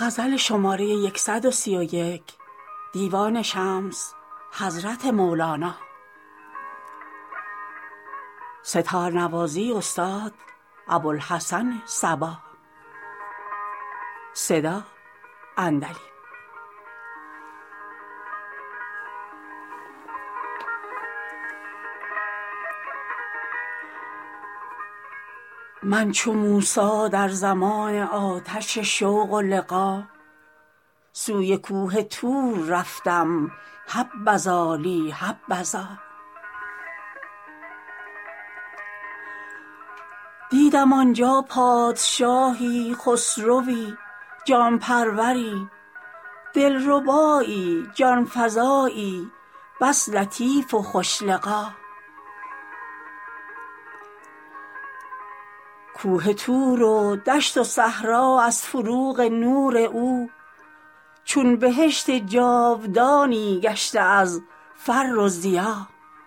من چو موسی در زمان آتش شوق و لقا سوی کوه طور رفتم حبذا لی حبذا. دیدم آنجا پادشاهی خسروی جان پروری دلربایی جان فزایی بس لطیف و خوش لقا. کوه طور و دشت و صحرا از فروغ نور او چون بهشت جاودانی گشته از فر و ضیا.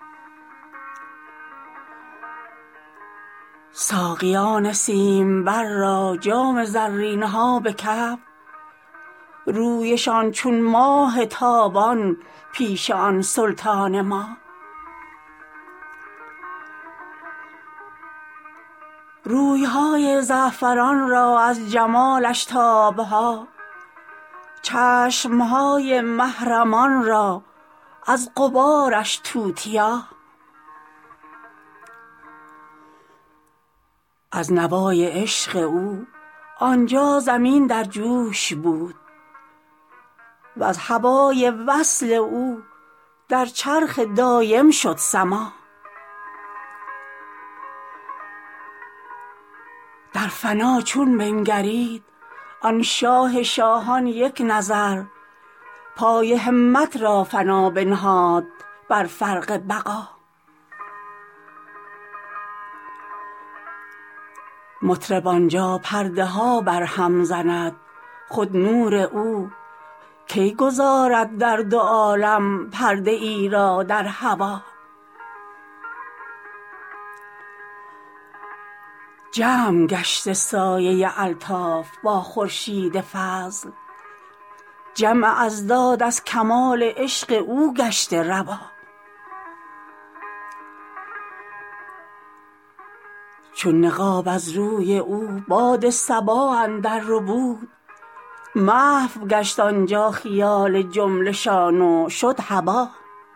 ساقیان سیمبر را جام زرین ها به کف رویشان چون ماه تابان پیش آن سلطان ما. روی های زعفران را از جمالش تابها چشم های محرمان را از غبارش توتیا. از نوای عشق او آنجا زمین در جوش بود وز هوای وصل او در چرخ دایم شد سما. در فنا چون بنگرید آن شاه شاهان یک نظر پای همت را فنا بنهاد بر فرق بقا. مطرب آنجا پرده ها بر هم زند خود نور او کی گذارد در دو عالم پرده ای را در هوا. جمع گشته سایه الطاف با خورشید فضل جمع اضداد از کمال عشق او گشته روا. چون نقاب از روی او باد صبا اندر ربود محو گشت آنجا خیال جمله شان و شد هبا.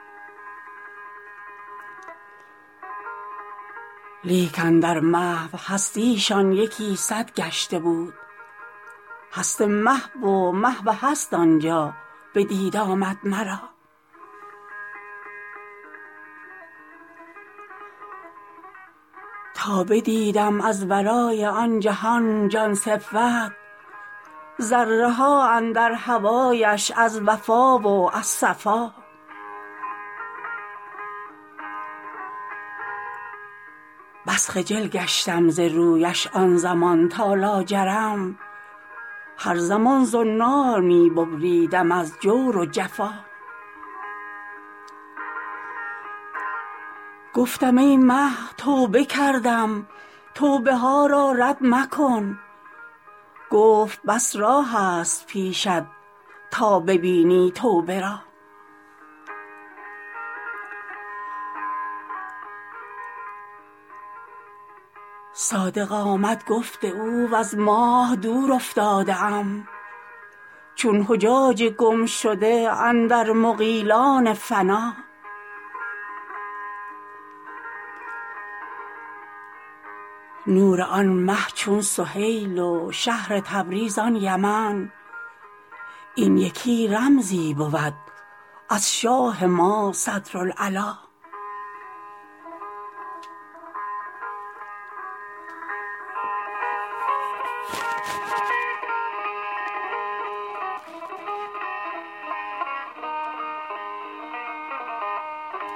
لیک اندر محو هستیشان یکی صد گشته بود هست محو و محو هست آنجا بدید آمد مرا. تا بدیدم از ورای آن جهان جان صفت ذره ها اندر هوایش از وفا و از صفا. بس خجل گشتم ز رویش آن زمان تا لاجرم هر زمان زنار می ببریدم از جور و جفا. گفتم ای مه توبه کردم توبه ها را رد مکن. گفت بس راه است پیشت تا ببینی توبه را. صادق آمد گفت او وز ماه دور افتاده ام چون حجاج گم شده اندر مغیلان فنا. نور آن مه چون سهیل و شهر تبریز آن یمن این یکی رمزی بود از شاه ما صدرالعلا.